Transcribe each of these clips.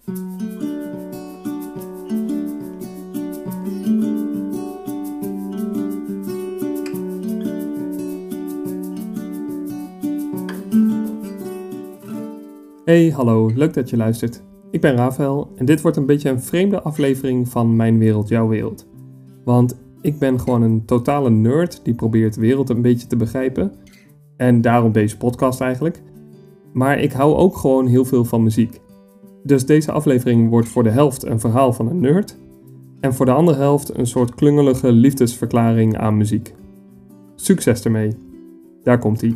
Hey, hallo, leuk dat je luistert. Ik ben Rafael en dit wordt een beetje een vreemde aflevering van Mijn Wereld, Jouw Wereld. Want ik ben gewoon een totale nerd die probeert de wereld een beetje te begrijpen. En daarom deze podcast eigenlijk. Maar ik hou ook gewoon heel veel van muziek. Dus deze aflevering wordt voor de helft een verhaal van een nerd. En voor de andere helft een soort klungelige liefdesverklaring aan muziek. Succes ermee. Daar komt-ie.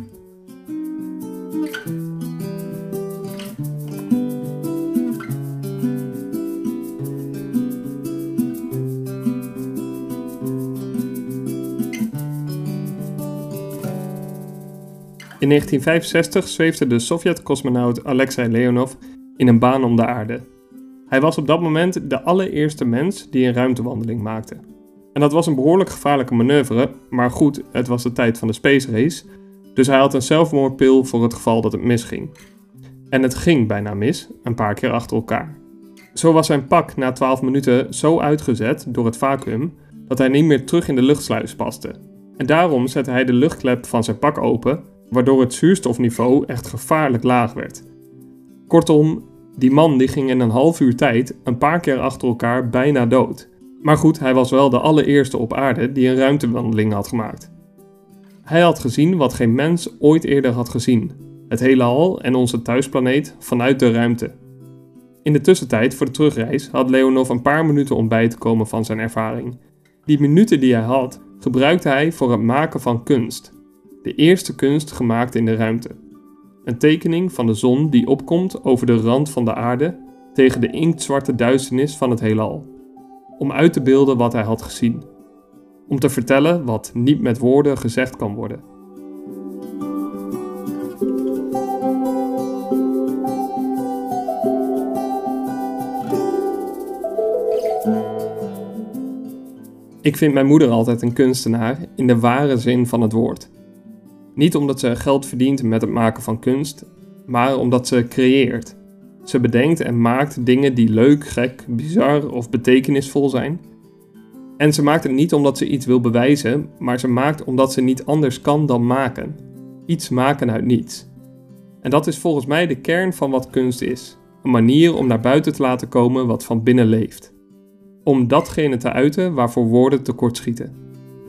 In 1965 zweefde de Sovjet-cosmonaut Alexei Leonov in een baan om de aarde. Hij was op dat moment de allereerste mens die een ruimtewandeling maakte. En dat was een behoorlijk gevaarlijke manoeuvre, maar goed, het was de tijd van de space race, dus hij had een zelfmoordpil voor het geval dat het misging. En het ging bijna mis, een paar keer achter elkaar. Zo was zijn pak na 12 minuten zo uitgezet door het vacuüm dat hij niet meer terug in de luchtsluis paste. En daarom zette hij de luchtklep van zijn pak open, waardoor het zuurstofniveau echt gevaarlijk laag werd. Kortom, die man die ging in een half uur tijd een paar keer achter elkaar bijna dood. Maar goed, hij was wel de allereerste op aarde die een ruimtewandeling had gemaakt. Hij had gezien wat geen mens ooit eerder had gezien. Het heelal en onze thuisplaneet vanuit de ruimte. In de tussentijd voor de terugreis had Leonov een paar minuten om bij te komen van zijn ervaring. Die minuten die hij had, gebruikte hij voor het maken van kunst. De eerste kunst gemaakt in de ruimte. Een tekening van de zon die opkomt over de rand van de aarde tegen de inktzwarte duisternis van het heelal. Om uit te beelden wat hij had gezien. Om te vertellen wat niet met woorden gezegd kan worden. Ik vind mijn moeder altijd een kunstenaar in de ware zin van het woord. Niet omdat ze geld verdient met het maken van kunst, maar omdat ze creëert. Ze bedenkt en maakt dingen die leuk, gek, bizar of betekenisvol zijn. En ze maakt het niet omdat ze iets wil bewijzen, maar ze maakt omdat ze niet anders kan dan maken. Iets maken uit niets. En dat is volgens mij de kern van wat kunst is. Een manier om naar buiten te laten komen wat van binnen leeft. Om datgene te uiten waarvoor woorden tekortschieten.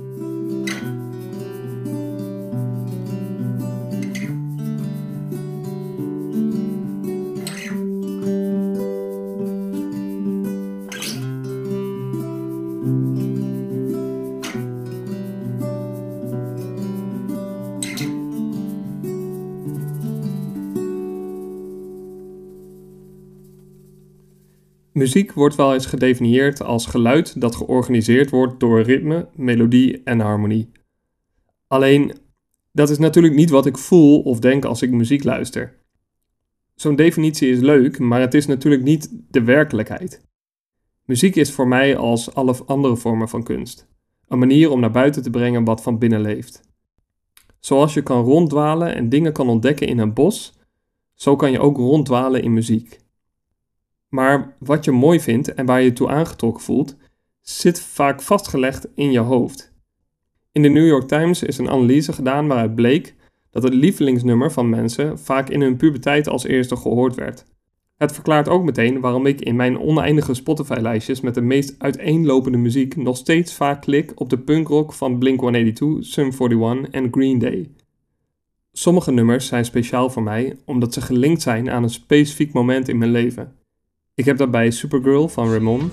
Muziek wordt wel eens gedefinieerd als geluid dat georganiseerd wordt door ritme, melodie en harmonie. Alleen, dat is natuurlijk niet wat ik voel of denk als ik muziek luister. Zo'n definitie is leuk, maar het is natuurlijk niet de werkelijkheid. Muziek is voor mij als alle andere vormen van kunst. Een manier om naar buiten te brengen wat van binnen leeft. Zoals je kan ronddwalen en dingen kan ontdekken in een bos, zo kan je ook ronddwalen in muziek. Maar wat je mooi vindt en waar je toe aangetrokken voelt, zit vaak vastgelegd in je hoofd. In de New York Times is een analyse gedaan waaruit bleek dat het lievelingsnummer van mensen vaak in hun puberteit als eerste gehoord werd. Het verklaart ook meteen waarom ik in mijn oneindige Spotify-lijstjes met de meest uiteenlopende muziek nog steeds vaak klik op de punkrock van Blink-182, Sum 41 en Green Day. Sommige nummers zijn speciaal voor mij omdat ze gelinkt zijn aan een specifiek moment in mijn leven. Ik heb daarbij Supergirl van Ramon,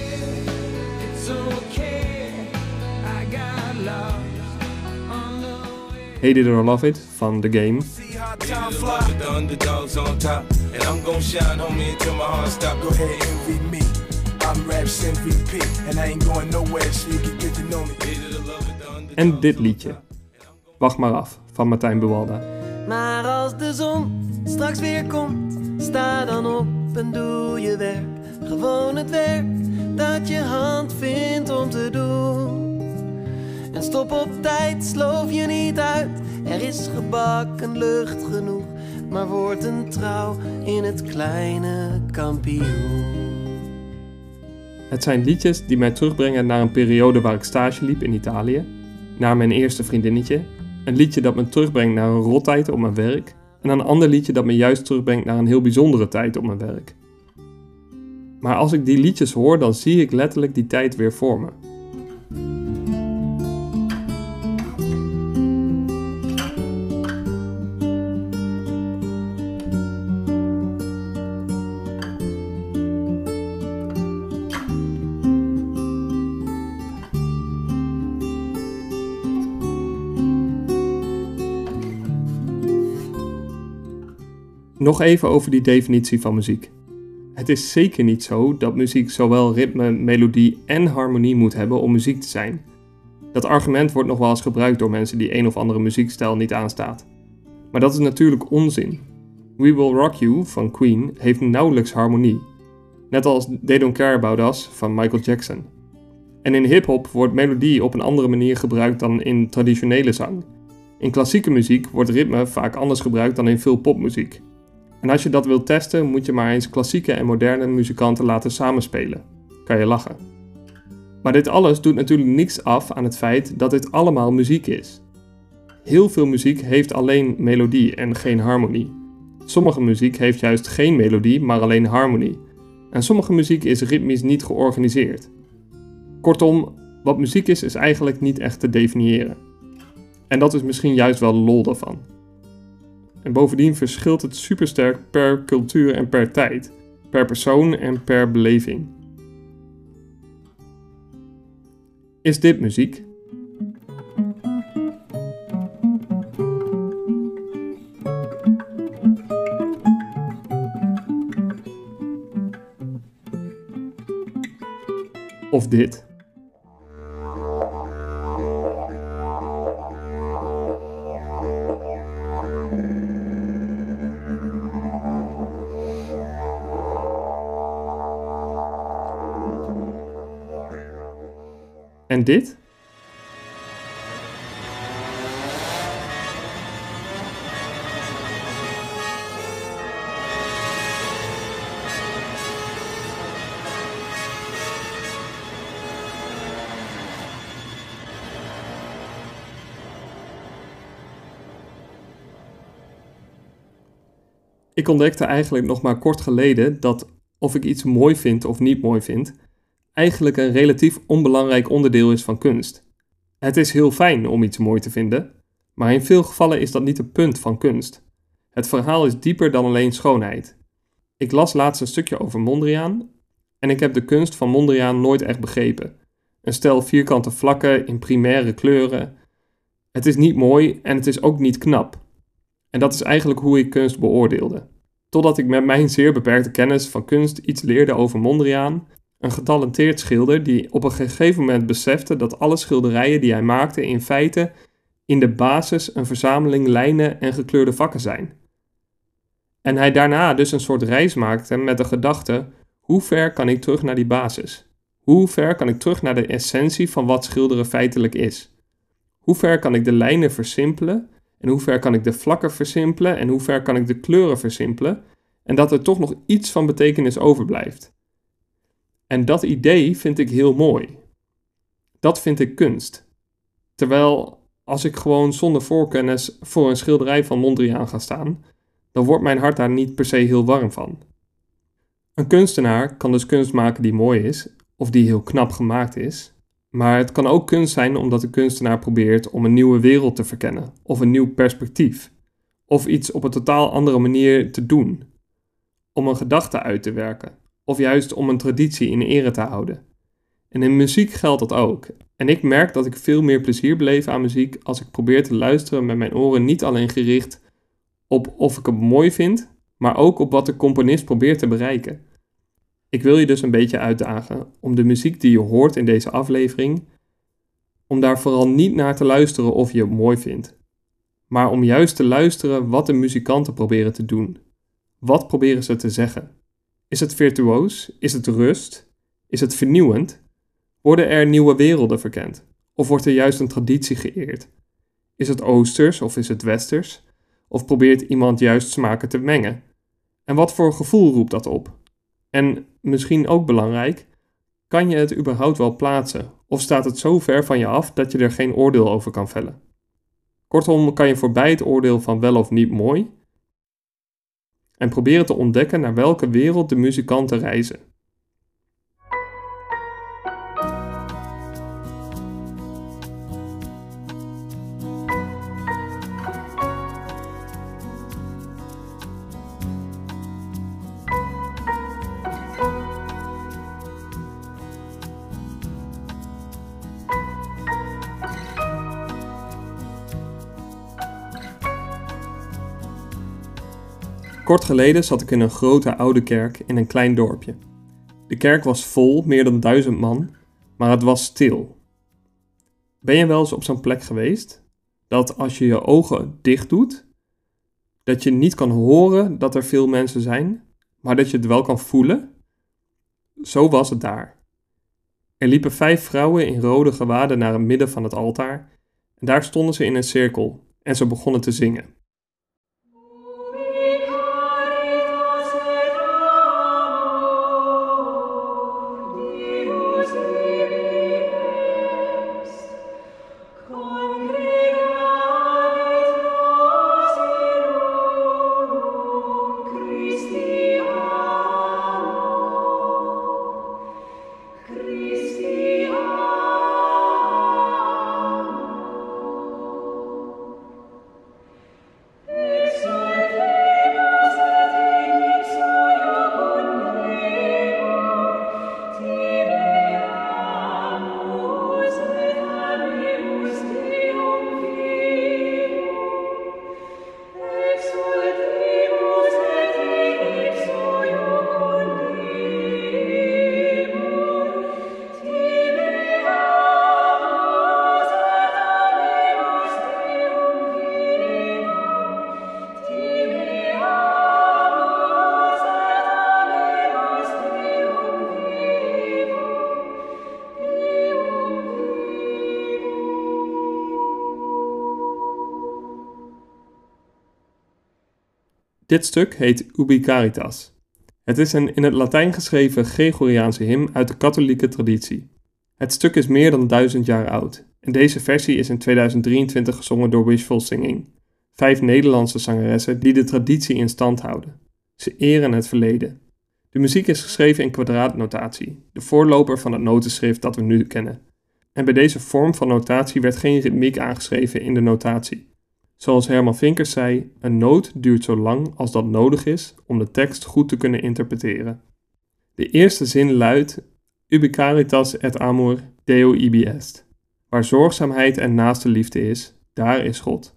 Hate It or Love It van The Game en dit liedje, Wacht maar af, van Martijn Buwalda. Maar als de zon straks weer komt, sta dan op en doe je werk. Gewoon het werk dat je hand vindt om te doen. En stop op tijd, sloof je niet uit. Er is gebakken lucht genoeg. maar wordt een trouw in het kleine kampioen. Het zijn liedjes die mij terugbrengen naar een periode waar ik stage liep in Italië, naar mijn eerste vriendinnetje, een liedje dat me terugbrengt naar een rottijd op mijn werk en een ander liedje dat me juist terugbrengt naar een heel bijzondere tijd op mijn werk. Maar als ik die liedjes hoor, dan zie ik letterlijk die tijd weer voor me. Nog even over die definitie van muziek. Het is zeker niet zo dat muziek zowel ritme, melodie en harmonie moet hebben om muziek te zijn. Dat argument wordt nog wel eens gebruikt door mensen die een of andere muziekstijl niet aanstaat. Maar dat is natuurlijk onzin. We Will Rock You van Queen heeft nauwelijks harmonie. Net als They Don't Care About Us van Michael Jackson. En in hip-hop wordt melodie op een andere manier gebruikt dan in traditionele zang. In klassieke muziek wordt ritme vaak anders gebruikt dan in veel popmuziek. En als je dat wilt testen, moet je maar eens klassieke en moderne muzikanten laten samenspelen. Kan je lachen. Maar dit alles doet natuurlijk niks af aan het feit dat dit allemaal muziek is. Heel veel muziek heeft alleen melodie en geen harmonie. Sommige muziek heeft juist geen melodie, maar alleen harmonie. En sommige muziek is ritmisch niet georganiseerd. Kortom, wat muziek is eigenlijk niet echt te definiëren. En dat is misschien juist wel de lol daarvan. En bovendien verschilt het supersterk per cultuur en per tijd, per persoon en per beleving. Is dit muziek? Of dit? En dit? Ik ontdekte eigenlijk nog maar kort geleden dat of ik iets mooi vind of niet mooi vind, eigenlijk een relatief onbelangrijk onderdeel is van kunst. Het is heel fijn om iets mooi te vinden, maar in veel gevallen is dat niet het punt van kunst. Het verhaal is dieper dan alleen schoonheid. Ik las laatst een stukje over Mondriaan en ik heb de kunst van Mondriaan nooit echt begrepen. Een stel vierkante vlakken in primaire kleuren. Het is niet mooi en het is ook niet knap. En dat is eigenlijk hoe ik kunst beoordeelde. Totdat ik met mijn zeer beperkte kennis van kunst iets leerde over Mondriaan, een getalenteerd schilder die op een gegeven moment besefte dat alle schilderijen die hij maakte in feite in de basis een verzameling lijnen en gekleurde vakken zijn. En hij daarna dus een soort reis maakte met de gedachte: hoe ver kan ik terug naar die basis? Hoe ver kan ik terug naar de essentie van wat schilderen feitelijk is? Hoe ver kan ik de lijnen versimpelen? En hoe ver kan ik de vlakken versimpelen? En hoe ver kan ik de kleuren versimpelen? En dat er toch nog iets van betekenis overblijft. En dat idee vind ik heel mooi. Dat vind ik kunst. Terwijl als ik gewoon zonder voorkennis voor een schilderij van Mondriaan ga staan, dan wordt mijn hart daar niet per se heel warm van. Een kunstenaar kan dus kunst maken die mooi is, of die heel knap gemaakt is. Maar het kan ook kunst zijn omdat de kunstenaar probeert om een nieuwe wereld te verkennen, of een nieuw perspectief, of iets op een totaal andere manier te doen. Om een gedachte uit te werken, of juist om een traditie in ere te houden. En in muziek geldt dat ook. En ik merk dat ik veel meer plezier beleef aan muziek als ik probeer te luisteren met mijn oren niet alleen gericht op of ik het mooi vind, maar ook op wat de componist probeert te bereiken. Ik wil je dus een beetje uitdagen om de muziek die je hoort in deze aflevering, om daar vooral niet naar te luisteren of je het mooi vindt, maar om juist te luisteren wat de muzikanten proberen te doen. Wat proberen ze te zeggen? Is het virtuoos? Is het rust? Is het vernieuwend? Worden er nieuwe werelden verkend? Of wordt er juist een traditie geëerd? Is het oosters of is het westers? Of probeert iemand juist smaken te mengen? En wat voor gevoel roept dat op? En misschien ook belangrijk, kan je het überhaupt wel plaatsen? Of staat het zo ver van je af dat je er geen oordeel over kan vellen? Kortom, kan je voorbij het oordeel van wel of niet mooi en proberen te ontdekken naar welke wereld de muzikanten reizen. Kort geleden zat ik in een grote oude kerk in een klein dorpje. De kerk was vol, meer dan 1000 man, maar het was stil. Ben je wel eens op zo'n plek geweest? Dat als je je ogen dicht doet, dat je niet kan horen dat er veel mensen zijn, maar dat je het wel kan voelen? Zo was het daar. Er liepen 5 vrouwen in rode gewaden naar het midden van het altaar en daar stonden ze in een cirkel en ze begonnen te zingen. Dit stuk heet Ubi Caritas. Het is een in het Latijn geschreven Gregoriaanse hymn uit de katholieke traditie. Het stuk is meer dan 1000 jaar oud en deze versie is in 2023 gezongen door Wishful Singing, 5 Nederlandse zangeressen die de traditie in stand houden. Ze eren het verleden. De muziek is geschreven in kwadraatnotatie, de voorloper van het notenschrift dat we nu kennen. En bij deze vorm van notatie werd geen ritmiek aangeschreven in de notatie. Zoals Herman Vinkers zei, een noot duurt zo lang als dat nodig is om de tekst goed te kunnen interpreteren. De eerste zin luidt: Ubi caritas et amor Deo ibi est. Waar zorgzaamheid en naaste liefde is, daar is God.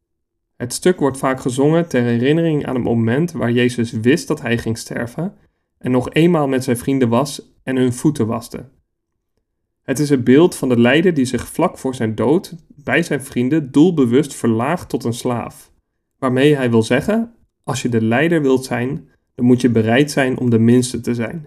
Het stuk wordt vaak gezongen ter herinnering aan het moment waar Jezus wist dat hij ging sterven en nog eenmaal met zijn vrienden was en hun voeten waste. Het is het beeld van de lijder die zich vlak voor zijn dood bij zijn vrienden doelbewust verlaagt tot een slaaf. Waarmee hij wil zeggen, als je de leider wilt zijn, dan moet je bereid zijn om de minste te zijn.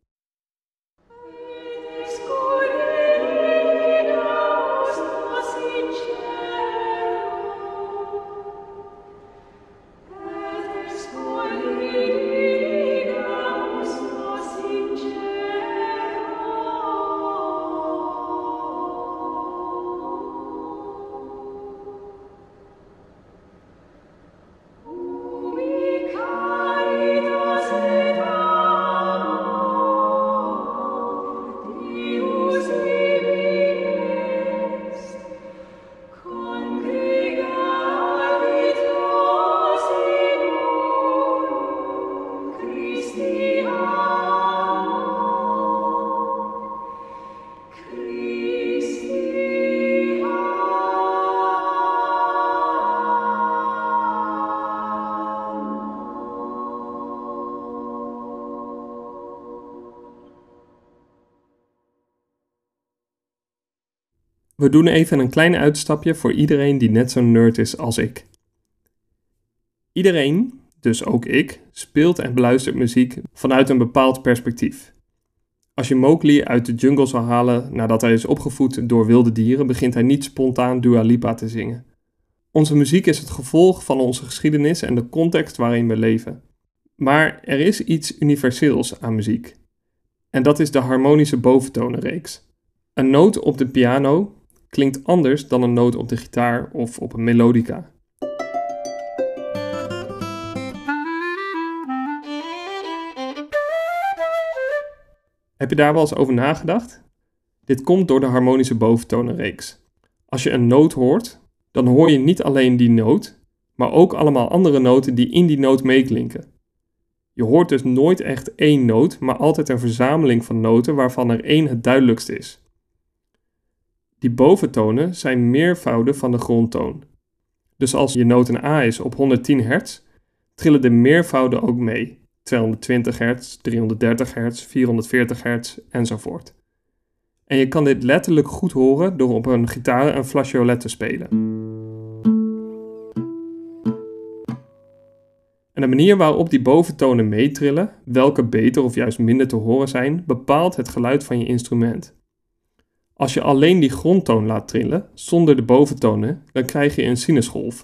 We doen even een klein uitstapje voor iedereen die net zo'n nerd is als ik. Iedereen, dus ook ik, speelt en beluistert muziek vanuit een bepaald perspectief. Als je Mowgli uit de jungle zal halen nadat hij is opgevoed door wilde dieren, begint hij niet spontaan Dua Lipa te zingen. Onze muziek is het gevolg van onze geschiedenis en de context waarin we leven. Maar er is iets universeels aan muziek. En dat is de harmonische boventonenreeks. Een noot op de piano klinkt anders dan een noot op de gitaar of op een melodica. Heb je daar wel eens over nagedacht? Dit komt door de harmonische boventonenreeks. Als je een noot hoort, dan hoor je niet alleen die noot, maar ook allemaal andere noten die in die noot meeklinken. Je hoort dus nooit echt één noot, maar altijd een verzameling van noten waarvan er één het duidelijkst is. Die boventonen zijn meervouden van de grondtoon. Dus als je noot een A is op 110 Hz, trillen de meervouden ook mee. 220 Hz, 330 Hz, 440 Hz enzovoort. En je kan dit letterlijk goed horen door op een gitaar een flageolet te spelen. En de manier waarop die boventonen meetrillen, welke beter of juist minder te horen zijn, bepaalt het geluid van je instrument. Als je alleen die grondtoon laat trillen, zonder de boventonen, dan krijg je een sinusgolf.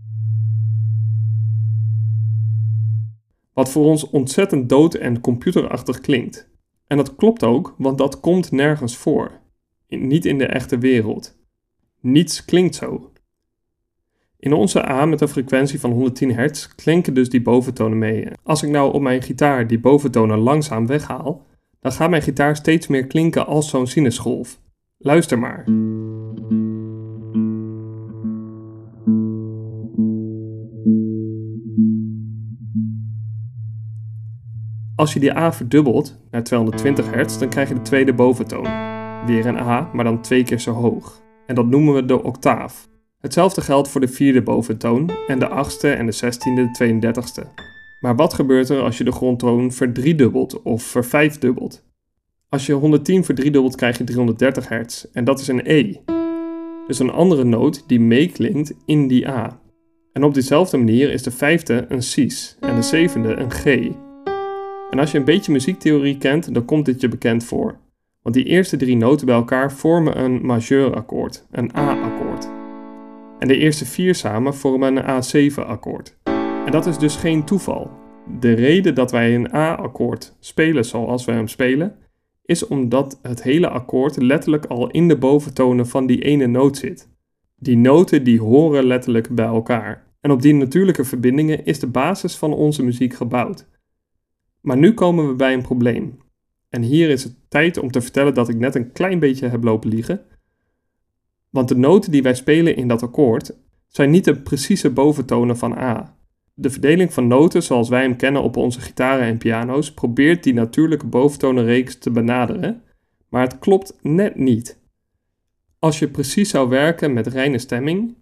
Wat voor ons ontzettend dood en computerachtig klinkt. En dat klopt ook, want dat komt nergens voor. Niet in de echte wereld. Niets klinkt zo. In onze A met een frequentie van 110 Hz klinken dus die boventonen mee. Als ik nou op mijn gitaar die boventonen langzaam weghaal, dan gaat mijn gitaar steeds meer klinken als zo'n sinusgolf. Luister maar. Als je die A verdubbelt naar 220 Hz, dan krijg je de tweede boventoon. Weer een A, maar dan 2 keer zo hoog. En dat noemen we de octaaf. Hetzelfde geldt voor de vierde boventoon en de 8e en de 16e, de 32e. Maar wat gebeurt er als je de grondtoon verdriedubbelt of vervijfdubbelt? Als je 110 verdriedubbelt krijg je 330 Hz en dat is een E. Dus een andere noot die meeklinkt in die A. En op diezelfde manier is de vijfde een cis en de zevende een G. En als je een beetje muziektheorie kent, dan komt dit je bekend voor. Want die eerste 3 noten bij elkaar vormen een majeurakkoord, een A-akkoord. En de eerste 4 samen vormen een A7-akkoord. En dat is dus geen toeval. De reden dat wij een A-akkoord spelen zoals we hem spelen, is omdat het hele akkoord letterlijk al in de boventonen van die ene noot zit. Die noten die horen letterlijk bij elkaar. En op die natuurlijke verbindingen is de basis van onze muziek gebouwd. Maar nu komen we bij een probleem. En hier is het tijd om te vertellen dat ik net een klein beetje heb lopen liegen. Want de noten die wij spelen in dat akkoord zijn niet de precieze boventonen van A. De verdeling van noten zoals wij hem kennen op onze gitaren en piano's probeert die natuurlijke boventonenreeks te benaderen, maar het klopt net niet. Als je precies zou werken met reine stemming,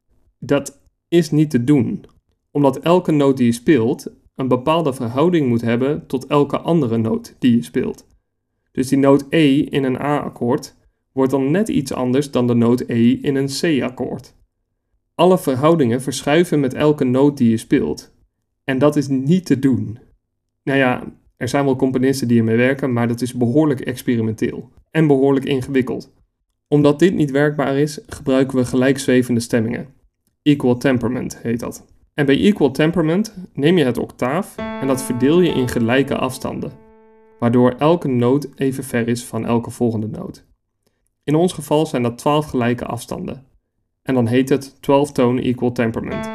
dat is niet te doen, omdat elke noot die je speelt een bepaalde verhouding moet hebben tot elke andere noot die je speelt. Dus die noot E in een A-akkoord wordt dan net iets anders dan de noot E in een C-akkoord. Alle verhoudingen verschuiven met elke noot die je speelt. En dat is niet te doen. Nou ja, er zijn wel componisten die ermee werken, maar dat is behoorlijk experimenteel en behoorlijk ingewikkeld. Omdat dit niet werkbaar is, gebruiken we gelijkzwevende stemmingen. Equal temperament heet dat. En bij equal temperament neem je het octaaf en dat verdeel je in gelijke afstanden, waardoor elke noot even ver is van elke volgende noot. In ons geval zijn dat 12 gelijke afstanden. En dan heet het 12-tone equal temperament.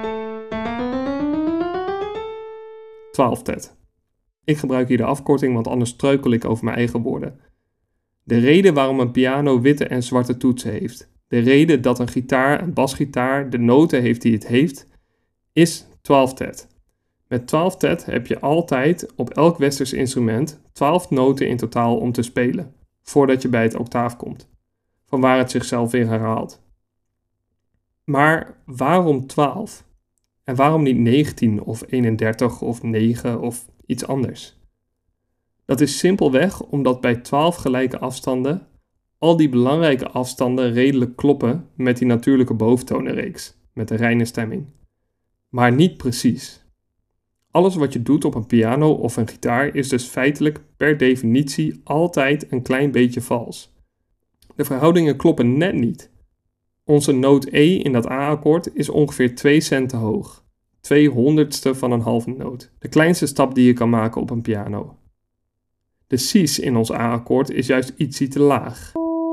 12-tet. Ik gebruik hier de afkorting, want anders struikel ik over mijn eigen woorden. De reden waarom een piano witte en zwarte toetsen heeft, de reden dat een gitaar, een basgitaar, de noten heeft die het heeft, is 12-tet. Met 12-tet heb je altijd op elk westers instrument 12 noten in totaal om te spelen, voordat je bij het octaaf komt, vanwaar het zichzelf weer herhaalt. Maar waarom 12? En waarom niet 19 of 31 of 9 of iets anders? Dat is simpelweg omdat bij 12 gelijke afstanden al die belangrijke afstanden redelijk kloppen met die natuurlijke boventonenreeks, met de reine stemming. Maar niet precies. Alles wat je doet op een piano of een gitaar is dus feitelijk per definitie altijd een klein beetje vals. De verhoudingen kloppen net niet. Onze noot E in dat A-akkoord is ongeveer 2 cent te hoog. 2/100ste van een halve noot. De kleinste stap die je kan maken op een piano. De C's in ons A-akkoord is juist ietsie te laag.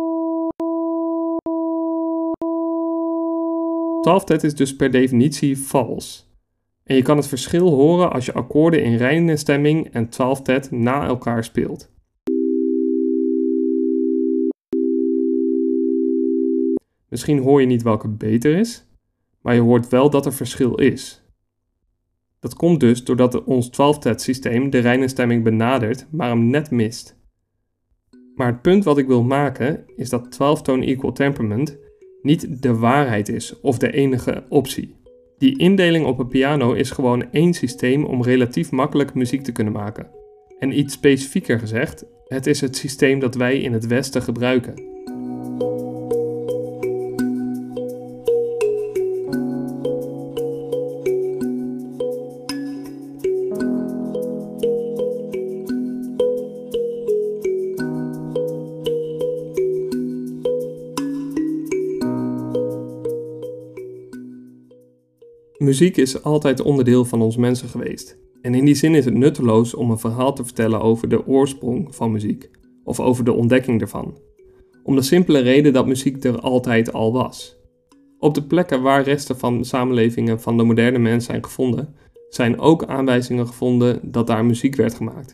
12-tet is dus per definitie vals. En je kan het verschil horen als je akkoorden in reine stemming en 12-tet na elkaar speelt. Misschien hoor je niet welke beter is, maar je hoort wel dat er verschil is. Dat komt dus doordat ons 12-tet systeem de reine stemming benadert, maar hem net mist. Maar het punt wat ik wil maken is dat 12-tone equal temperament niet de waarheid is of de enige optie. Die indeling op een piano is gewoon één systeem om relatief makkelijk muziek te kunnen maken. En iets specifieker gezegd, het is het systeem dat wij in het Westen gebruiken. Muziek is altijd onderdeel van ons mensen geweest. En in die zin is het nutteloos om een verhaal te vertellen over de oorsprong van muziek, of over de ontdekking ervan. Om de simpele reden dat muziek er altijd al was. Op de plekken waar resten van samenlevingen van de moderne mens zijn gevonden, zijn ook aanwijzingen gevonden dat daar muziek werd gemaakt.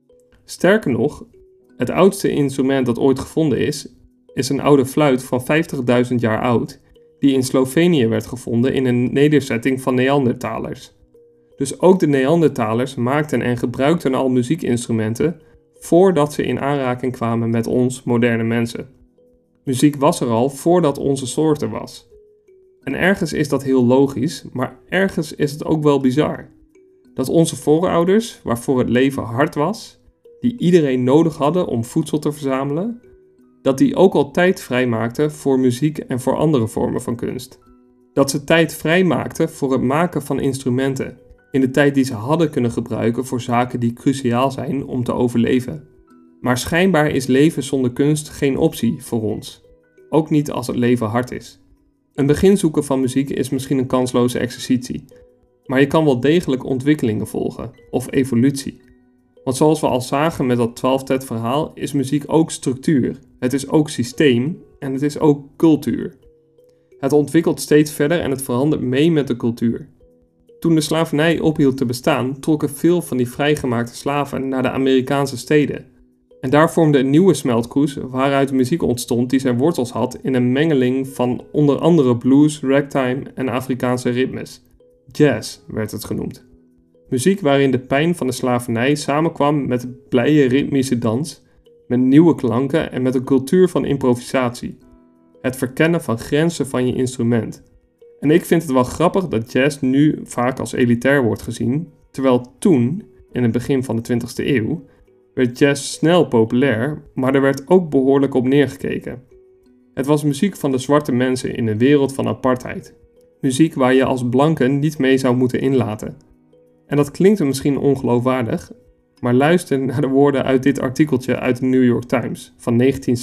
Sterker nog, het oudste instrument dat ooit gevonden is een oude fluit van 50.000 jaar oud, die in Slovenië werd gevonden in een nederzetting van Neandertalers. Dus ook de Neandertalers maakten en gebruikten al muziekinstrumenten voordat ze in aanraking kwamen met ons moderne mensen. Muziek was er al voordat onze soort er was. En ergens is dat heel logisch, maar ergens is het ook wel bizar. Dat onze voorouders, waarvoor het leven hard was, die iedereen nodig hadden om voedsel te verzamelen, dat die ook al tijd vrijmaakten voor muziek en voor andere vormen van kunst. Dat ze tijd vrijmaakten voor het maken van instrumenten, in de tijd die ze hadden kunnen gebruiken voor zaken die cruciaal zijn om te overleven. Maar schijnbaar is leven zonder kunst geen optie voor ons. Ook niet als het leven hard is. Een begin zoeken van muziek is misschien een kansloze exercitie, maar je kan wel degelijk ontwikkelingen volgen, of evolutie. Want zoals we al zagen met dat 12-tet verhaal, is muziek ook structuur. Het is ook systeem en het is ook cultuur. Het ontwikkelt steeds verder en het verandert mee met de cultuur. Toen de slavernij ophield te bestaan, trokken veel van die vrijgemaakte slaven naar de Amerikaanse steden. En daar vormde een nieuwe smeltkroes waaruit muziek ontstond die zijn wortels had in een mengeling van onder andere blues, ragtime en Afrikaanse ritmes. Jazz werd het genoemd. Muziek waarin de pijn van de slavernij samenkwam met een blije ritmische dans, met nieuwe klanken en met een cultuur van improvisatie. Het verkennen van grenzen van je instrument. En ik vind het wel grappig dat jazz nu vaak als elitair wordt gezien, terwijl toen, in het begin van de 20e eeuw, werd jazz snel populair, maar er werd ook behoorlijk op neergekeken. Het was muziek van de zwarte mensen in een wereld van apartheid. Muziek waar je als blanke niet mee zou moeten inlaten. En dat klinkt misschien ongeloofwaardig, maar luister naar de woorden uit dit artikeltje uit de New York Times van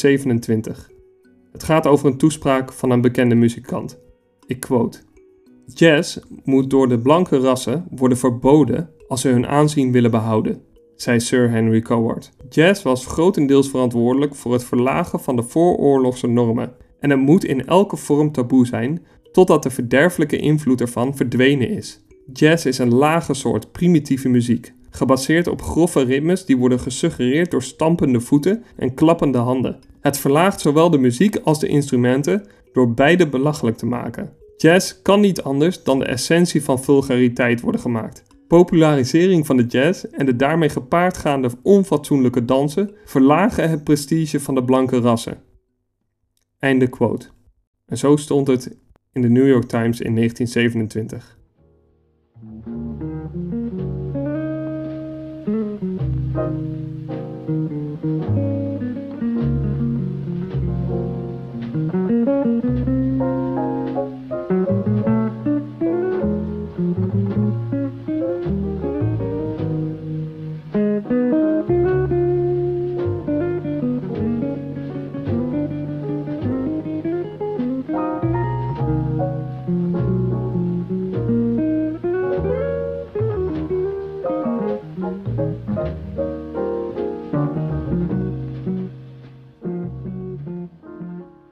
1927. Het gaat over een toespraak van een bekende muzikant. Ik quote: "Jazz moet door de blanke rassen worden verboden als ze hun aanzien willen behouden," zei Sir Henry Coward. Jazz was grotendeels verantwoordelijk voor het verlagen van de vooroorlogse normen en het moet in elke vorm taboe zijn totdat de verderfelijke invloed ervan verdwenen is. Jazz is een lage soort primitieve muziek, gebaseerd op grove ritmes die worden gesuggereerd door stampende voeten en klappende handen. Het verlaagt zowel de muziek als de instrumenten door beide belachelijk te maken. Jazz kan niet anders dan de essentie van vulgariteit worden gemaakt. Popularisering van de jazz en de daarmee gepaardgaande onfatsoenlijke dansen verlagen het prestige van de blanke rassen. Einde quote. En zo stond het in de New York Times in 1927.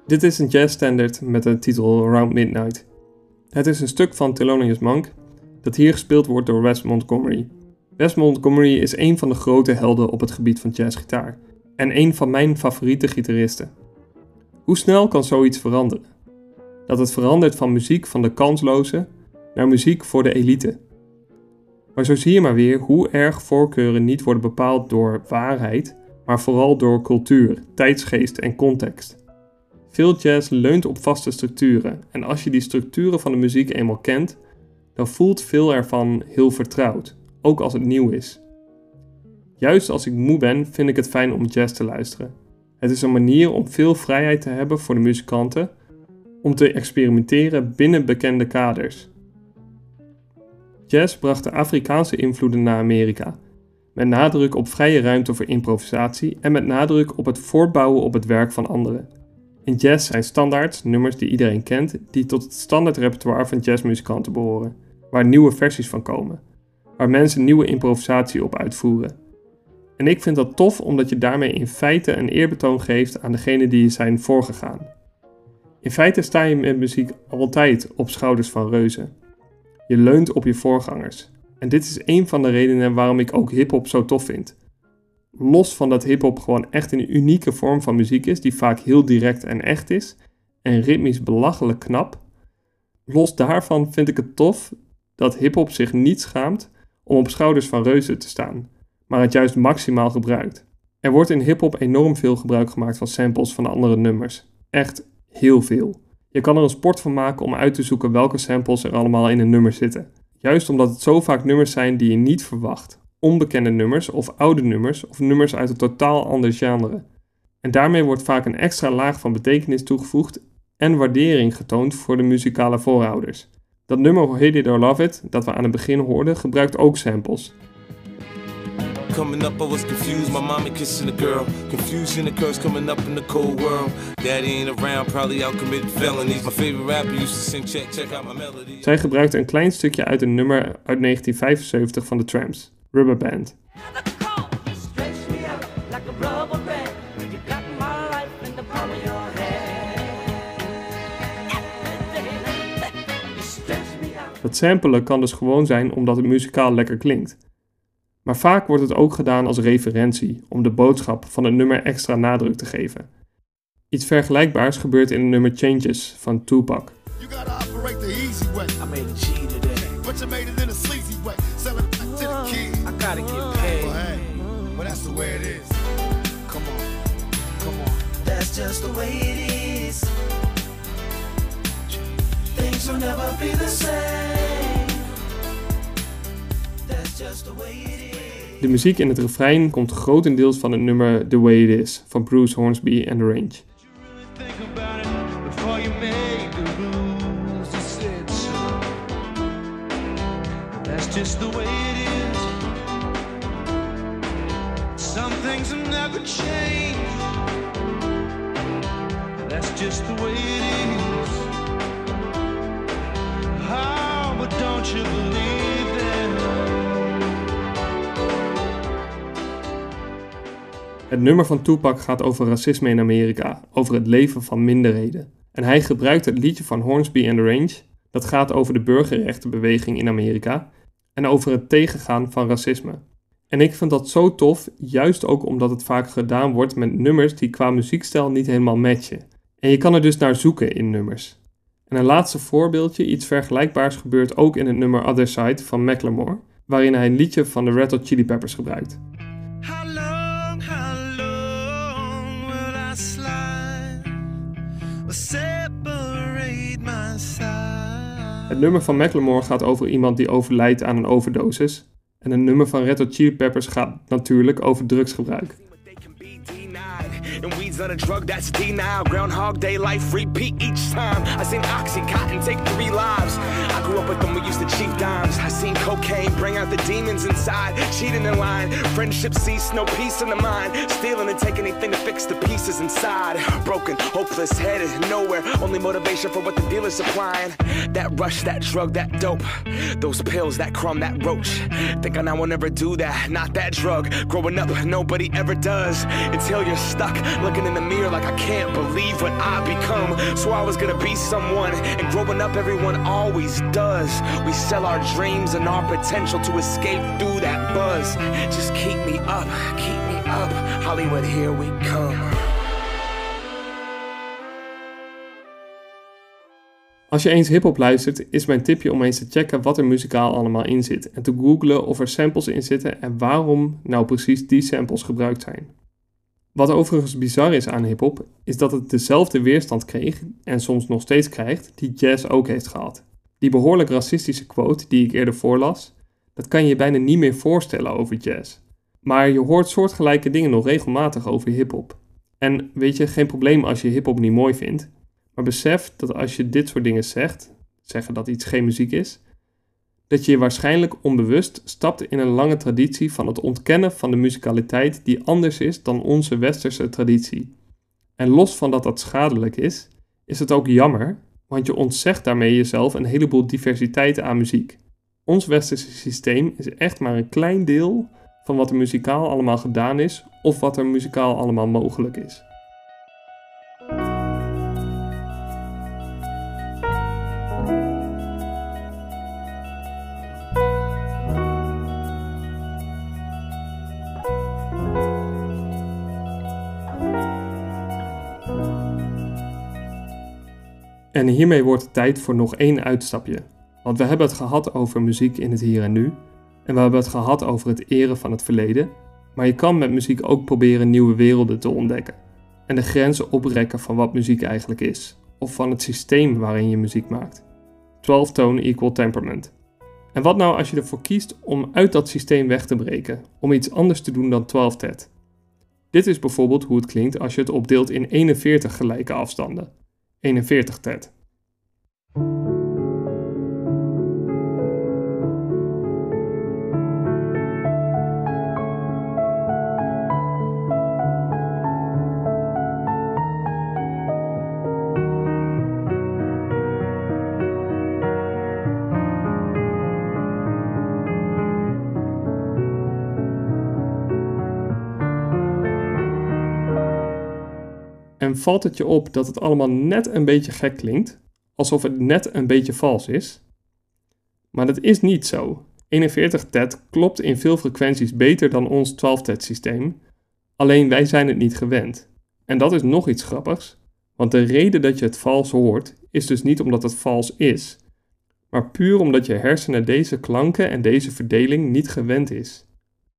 Dit is een jazzstandard met de titel Around Midnight. Het is een stuk van Thelonious Monk dat hier gespeeld wordt door Wes Montgomery. Wes Montgomery is een van de grote helden op het gebied van jazzgitaar en een van mijn favoriete gitaristen. Hoe snel kan zoiets veranderen? Dat het verandert van muziek van de kanslozen naar muziek voor de elite. Maar zo zie je maar weer hoe erg voorkeuren niet worden bepaald door waarheid, maar vooral door cultuur, tijdsgeest en context. Veel jazz leunt op vaste structuren en als je die structuren van de muziek eenmaal kent, dan voelt veel ervan heel vertrouwd, ook als het nieuw is. Juist als ik moe ben, vind ik het fijn om jazz te luisteren. Het is een manier om veel vrijheid te hebben voor de muzikanten, om te experimenteren binnen bekende kaders. Jazz bracht de Afrikaanse invloeden naar Amerika, met nadruk op vrije ruimte voor improvisatie en met nadruk op het voortbouwen op het werk van anderen. In jazz zijn standaards, nummers die iedereen kent, die tot het standaard repertoire van jazzmuzikanten behoren, waar nieuwe versies van komen, waar mensen nieuwe improvisatie op uitvoeren. En ik vind dat tof omdat je daarmee in feite een eerbetoon geeft aan degenen die zijn voorgegaan. In feite sta je met muziek altijd op schouders van reuzen. Je leunt op je voorgangers. En dit is een van de redenen waarom ik ook hiphop zo tof vind. Los van dat hiphop gewoon echt een unieke vorm van muziek is die vaak heel direct en echt is en ritmisch belachelijk knap. Los daarvan vind ik het tof dat hiphop zich niet schaamt om op schouders van reuzen te staan, maar het juist maximaal gebruikt. Er wordt in hiphop enorm veel gebruik gemaakt van samples van andere nummers. Echt heel veel. Je kan er een sport van maken om uit te zoeken welke samples er allemaal in een nummer zitten. Juist omdat het zo vaak nummers zijn die je niet verwacht. Onbekende nummers of oude nummers of nummers uit een totaal ander genre. En daarmee wordt vaak een extra laag van betekenis toegevoegd en waardering getoond voor de muzikale voorouders. Dat nummer Hate It or Love It, dat we aan het begin hoorden, gebruikt ook samples. Coming up, I was confused. My mommy kissing a girl. Confusion occurs coming up in the cold world. Daddy ain't around, probably out committing felonies. My favorite rapper used to sing, check out my melody. Zij gebruikt een klein stukje uit een nummer uit 1975 van The Tramps, Rubber Band. Dat samplen kan dus gewoon zijn omdat het muzikaal lekker klinkt. Maar vaak wordt het ook gedaan als referentie, om de boodschap van het nummer extra nadruk te geven. Iets vergelijkbaars gebeurt in het nummer Changes van Tupac. De muziek in het refrein komt grotendeels van het nummer The Way It Is van Bruce Hornsby and The Range. Het nummer van Tupac gaat over racisme in Amerika, over het leven van minderheden. En hij gebruikt het liedje van Hornsby and The Range, dat gaat over de burgerrechtenbeweging in Amerika en over het tegengaan van racisme. En ik vind dat zo tof, juist ook omdat het vaak gedaan wordt met nummers die qua muziekstijl niet helemaal matchen. En je kan er dus naar zoeken in nummers. En een laatste voorbeeldje, iets vergelijkbaars gebeurt ook in het nummer Other Side van Macklemore, waarin hij een liedje van de Red Hot Chili Peppers gebruikt. Het nummer van Macklemore gaat over iemand die overlijdt aan een overdosis. En het nummer van Red Hot Chili Peppers gaat natuurlijk over drugsgebruik. And weed's not a drug, that's denial. Groundhog Day life repeat each time. I seen Oxycontin take 3 lives. I grew up with them, we used to cheap dimes. I seen cocaine bring out the demons inside. Cheating in line, friendship cease, no peace in the mind. Stealing and taking anything to fix the pieces inside. Broken, hopeless, headed nowhere. Only motivation for what the dealer's supplying. That rush, that drug, that dope. Those pills, that crumb, that roach. Think I now will never do that, not that drug. Growing up, nobody ever does. Until you're stuck looking in the mirror like I can't believe what I've become. So I was gonna be someone, and growing up everyone always does. We sell our dreams and our potential to escape through that buzz. Just keep me up, Hollywood, here we come. Als je eens hiphop luistert, is mijn tipje om eens te checken wat er muzikaal allemaal in zit en te googlen of er samples in zitten en waarom nou precies die samples gebruikt zijn. Wat overigens bizar is aan hiphop, is dat het dezelfde weerstand kreeg, en soms nog steeds krijgt, die jazz ook heeft gehad. Die behoorlijk racistische quote die ik eerder voorlas, dat kan je je bijna niet meer voorstellen over jazz. Maar je hoort soortgelijke dingen nog regelmatig over hiphop. En weet je, geen probleem als je hiphop niet mooi vindt, maar besef dat als je dit soort dingen zegt, zeggen dat iets geen muziek is, dat je waarschijnlijk onbewust stapt in een lange traditie van het ontkennen van de muzikaliteit die anders is dan onze westerse traditie. En los van dat dat schadelijk is het ook jammer, want je ontzegt daarmee jezelf een heleboel diversiteit aan muziek. Ons westerse systeem is echt maar een klein deel van wat er muzikaal allemaal gedaan is of wat er muzikaal allemaal mogelijk is. En hiermee wordt het tijd voor nog één uitstapje. Want we hebben het gehad over muziek in het hier en nu. En we hebben het gehad over het eren van het verleden. Maar je kan met muziek ook proberen nieuwe werelden te ontdekken. En de grenzen oprekken van wat muziek eigenlijk is. Of van het systeem waarin je muziek maakt. 12 tone equal temperament. En wat nou als je ervoor kiest om uit dat systeem weg te breken? Om iets anders te doen dan 12 tet. Dit is bijvoorbeeld hoe het klinkt als je het opdeelt in 41 gelijke afstanden. 41 tet. En valt het je op dat het allemaal net een beetje gek klinkt, alsof het net een beetje vals is? Maar dat is niet zo. 41 tet klopt in veel frequenties beter dan ons 12 tet systeem, alleen wij zijn het niet gewend. En dat is nog iets grappigs, want de reden dat je het vals hoort, is dus niet omdat het vals is, maar puur omdat je hersenen deze klanken en deze verdeling niet gewend is.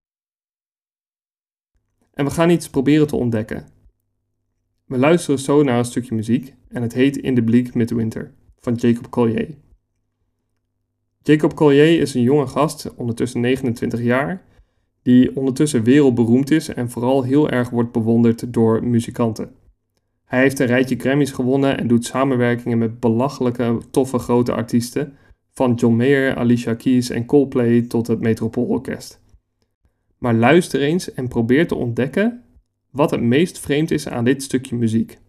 En we gaan iets proberen te ontdekken. We luisteren zo naar een stukje muziek en het heet In the Bleak Midwinter van Jacob Collier. Jacob Collier is een jonge gast, ondertussen 29 jaar, die ondertussen wereldberoemd is en vooral heel erg wordt bewonderd door muzikanten. Hij heeft een rijtje Grammys gewonnen en doet samenwerkingen met belachelijke, toffe grote artiesten, van John Mayer, Alicia Keys en Coldplay tot het Metropoolorkest. Maar luister eens en probeer te ontdekken wat het meest vreemd is aan dit stukje muziek.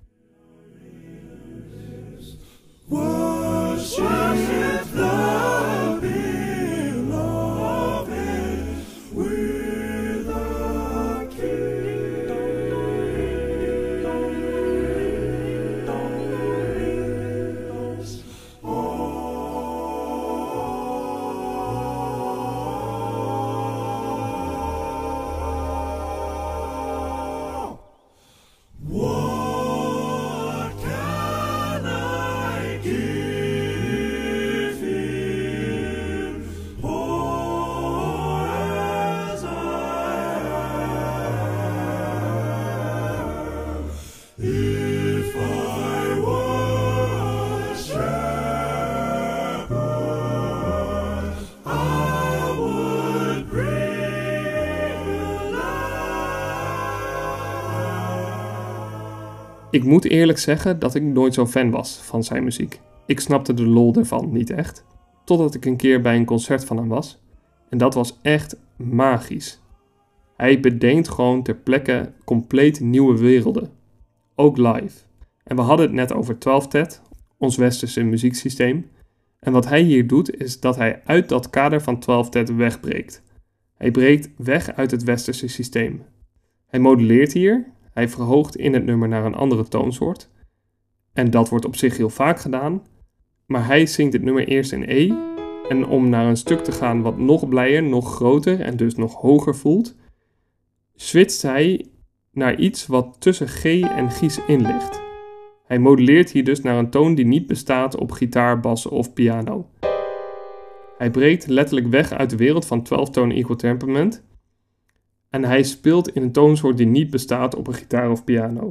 Ik moet eerlijk zeggen dat ik nooit zo'n fan was van zijn muziek. Ik snapte de lol ervan niet echt, totdat ik een keer bij een concert van hem was. En dat was echt magisch. Hij bedenkt gewoon ter plekke compleet nieuwe werelden. Ook live. En we hadden het net over 12 tet, ons westerse muzieksysteem. En wat hij hier doet is dat hij uit dat kader van 12 tet wegbreekt. Hij breekt weg uit het westerse systeem. Hij modelleert hier. Hij verhoogt in het nummer naar een andere toonsoort. En dat wordt op zich heel vaak gedaan. Maar hij zingt het nummer eerst in E. En om naar een stuk te gaan wat nog blijer, nog groter en dus nog hoger voelt, switcht hij naar iets wat tussen G en G's in ligt. Hij moduleert hier dus naar een toon die niet bestaat op gitaar, bas of piano. Hij breekt letterlijk weg uit de wereld van 12-tone equal temperament en hij speelt in een toonsoort die niet bestaat op een gitaar of piano.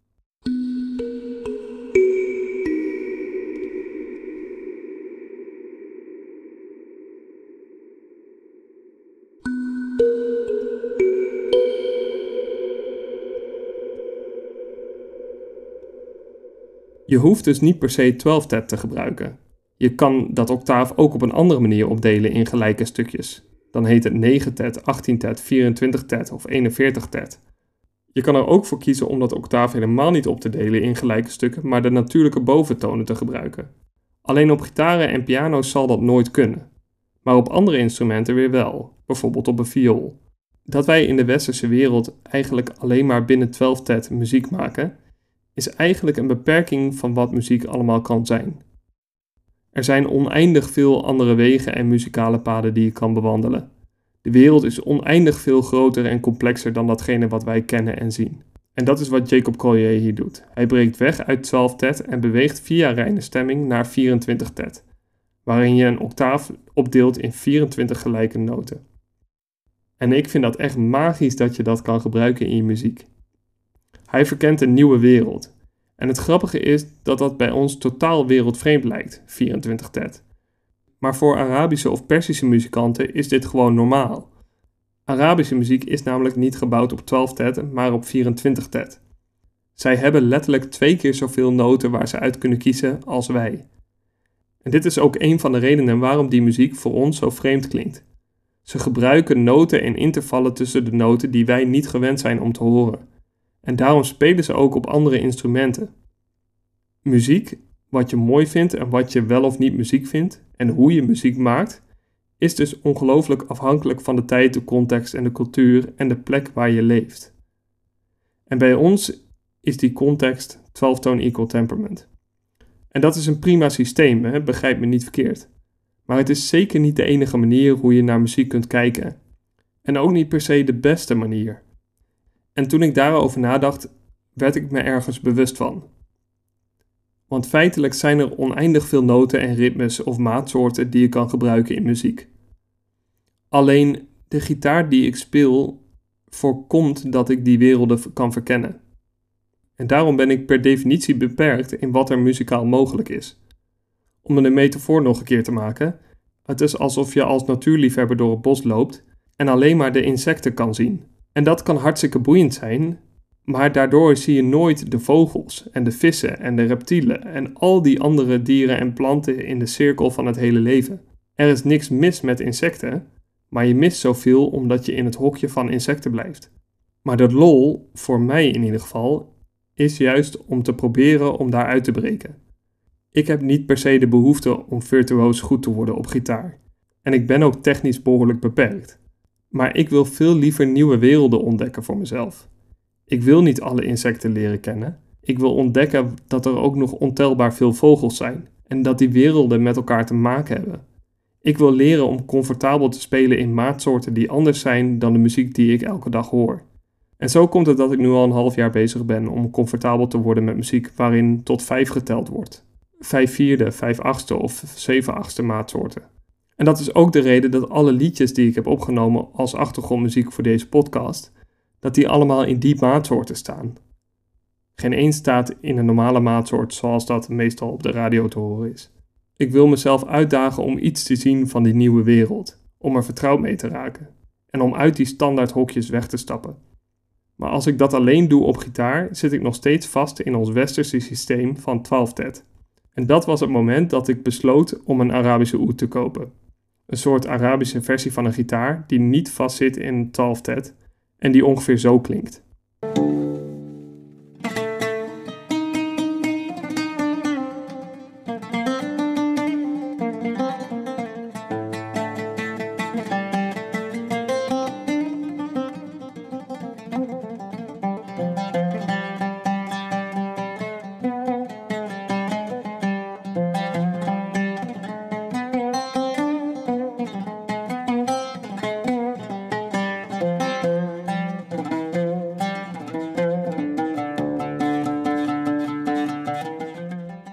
Je hoeft dus niet per se 12-tet te gebruiken. Je kan dat octaaf ook op een andere manier opdelen in gelijke stukjes. Dan heet het 9-tet, 18-tet, 24-tet of 41-tet. Je kan er ook voor kiezen om dat octaaf helemaal niet op te delen in gelijke stukken, maar de natuurlijke boventonen te gebruiken. Alleen op gitaren en piano's zal dat nooit kunnen. Maar op andere instrumenten weer wel, bijvoorbeeld op een viool. Dat wij in de westerse wereld eigenlijk alleen maar binnen 12-tet muziek maken, is eigenlijk een beperking van wat muziek allemaal kan zijn. Er zijn oneindig veel andere wegen en muzikale paden die je kan bewandelen. De wereld is oneindig veel groter en complexer dan datgene wat wij kennen en zien. En dat is wat Jacob Collier hier doet. Hij breekt weg uit 12-tet en beweegt via reine stemming naar 24-tet, waarin je een octaaf opdeelt in 24 gelijke noten. En ik vind dat echt magisch dat je dat kan gebruiken in je muziek. Hij verkent een nieuwe wereld. En het grappige is dat dat bij ons totaal wereldvreemd lijkt, 24-tet. Maar voor Arabische of Persische muzikanten is dit gewoon normaal. Arabische muziek is namelijk niet gebouwd op 12-tet, maar op 24-tet. Zij hebben letterlijk 2 keer zoveel noten waar ze uit kunnen kiezen als wij. En dit is ook een van de redenen waarom die muziek voor ons zo vreemd klinkt. Ze gebruiken noten en intervallen tussen de noten die wij niet gewend zijn om te horen. En daarom spelen ze ook op andere instrumenten. Muziek, wat je mooi vindt en wat je wel of niet muziek vindt, en hoe je muziek maakt, is dus ongelooflijk afhankelijk van de tijd, de context en de cultuur en de plek waar je leeft. En bij ons is die context 12-tone equal temperament. En dat is een prima systeem, hè? Begrijp me niet verkeerd. Maar het is zeker niet de enige manier hoe je naar muziek kunt kijken. En ook niet per se de beste manier. En toen ik daarover nadacht, werd ik me ergens bewust van. Want feitelijk zijn er oneindig veel noten en ritmes of maatsoorten die je kan gebruiken in muziek. Alleen de gitaar die ik speel voorkomt dat ik die werelden kan verkennen. En daarom ben ik per definitie beperkt in wat er muzikaal mogelijk is. Om de metafoor nog een keer te maken, het is alsof je als natuurliefhebber door het bos loopt en alleen maar de insecten kan zien. En dat kan hartstikke boeiend zijn, maar daardoor zie je nooit de vogels en de vissen en de reptielen en al die andere dieren en planten in de cirkel van het hele leven. Er is niks mis met insecten, maar je mist zoveel omdat je in het hokje van insecten blijft. Maar de lol, voor mij in ieder geval, is juist om te proberen om daaruit te breken. Ik heb niet per se de behoefte om virtuoos goed te worden op gitaar. En ik ben ook technisch behoorlijk beperkt. Maar ik wil veel liever nieuwe werelden ontdekken voor mezelf. Ik wil niet alle insecten leren kennen. Ik wil ontdekken dat er ook nog ontelbaar veel vogels zijn. En dat die werelden met elkaar te maken hebben. Ik wil leren om comfortabel te spelen in maatsoorten die anders zijn dan de muziek die ik elke dag hoor. En zo komt het dat ik nu al een half jaar bezig ben om comfortabel te worden met muziek waarin tot 5 geteld wordt. 5/4, 5/8 of 7/8 maatsoorten. En dat is ook de reden dat alle liedjes die ik heb opgenomen als achtergrondmuziek voor deze podcast, dat die allemaal in die maatsoorten staan. Geen één staat in een normale maatsoort zoals dat meestal op de radio te horen is. Ik wil mezelf uitdagen om iets te zien van die nieuwe wereld, om er vertrouwd mee te raken en om uit die standaard hokjes weg te stappen. Maar als ik dat alleen doe op gitaar, zit ik nog steeds vast in ons westerse systeem van 12-tet. En dat was het moment dat ik besloot om een Arabische oud te kopen. Een soort Arabische versie van een gitaar die niet vastzit in 12-tet en die ongeveer zo klinkt.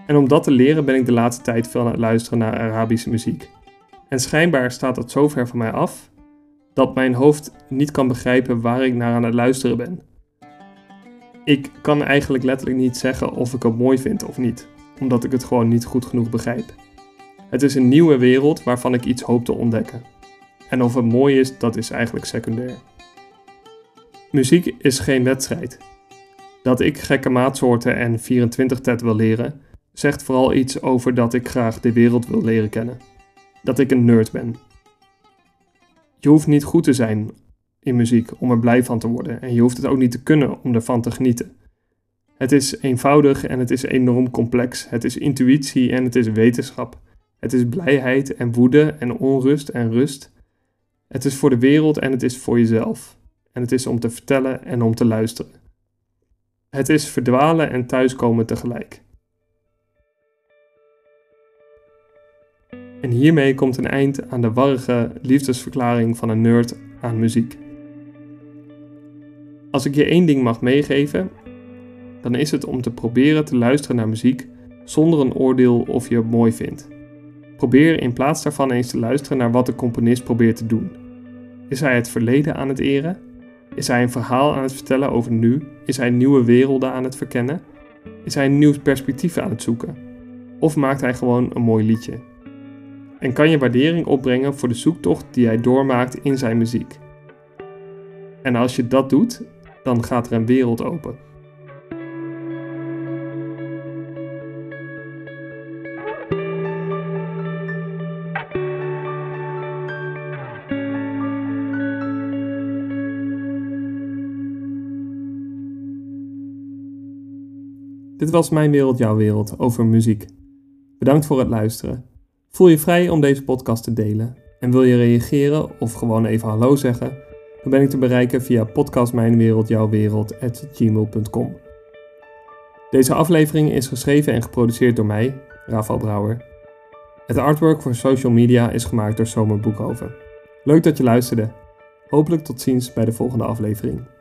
En om dat te leren ben ik de laatste tijd veel aan het luisteren naar Arabische muziek. En schijnbaar staat dat zo ver van mij af dat mijn hoofd niet kan begrijpen waar ik naar aan het luisteren ben. Ik kan eigenlijk letterlijk niet zeggen of ik het mooi vind of niet, omdat ik het gewoon niet goed genoeg begrijp. Het is een nieuwe wereld waarvan ik iets hoop te ontdekken. En of het mooi is, dat is eigenlijk secundair. Muziek is geen wedstrijd. Dat ik gekke maatsoorten en 24-tet wil leren, zegt vooral iets over dat ik graag de wereld wil leren kennen. Dat ik een nerd ben. Je hoeft niet goed te zijn in muziek om er blij van te worden en je hoeft het ook niet te kunnen om ervan te genieten. Het is eenvoudig en het is enorm complex. Het is intuïtie en het is wetenschap. Het is blijheid en woede en onrust en rust. Het is voor de wereld en het is voor jezelf. En het is om te vertellen en om te luisteren. Het is verdwalen en thuiskomen tegelijk. En hiermee komt een eind aan de warrige liefdesverklaring van een nerd aan muziek. Als ik je één ding mag meegeven, dan is het om te proberen te luisteren naar muziek zonder een oordeel of je het mooi vindt. Probeer in plaats daarvan eens te luisteren naar wat de componist probeert te doen. Is hij het verleden aan het eren? Is hij een verhaal aan het vertellen over nu? Is hij nieuwe werelden aan het verkennen? Is hij een nieuw perspectief aan het zoeken? Of maakt hij gewoon een mooi liedje? En kan je waardering opbrengen voor de zoektocht die hij doormaakt in zijn muziek? En als je dat doet, dan gaat er een wereld open. Dit was Mijn Wereld, Jouw Wereld over muziek. Bedankt voor het luisteren. Voel je vrij om deze podcast te delen. En wil je reageren of gewoon even hallo zeggen, dan ben ik te bereiken via podcastmijnwereldjouwwereld@gmail.com. Deze aflevering is geschreven en geproduceerd door mij, Rafael Brouwer. Het artwork voor social media is gemaakt door Zomer Boekhoven. Leuk dat je luisterde. Hopelijk tot ziens bij de volgende aflevering.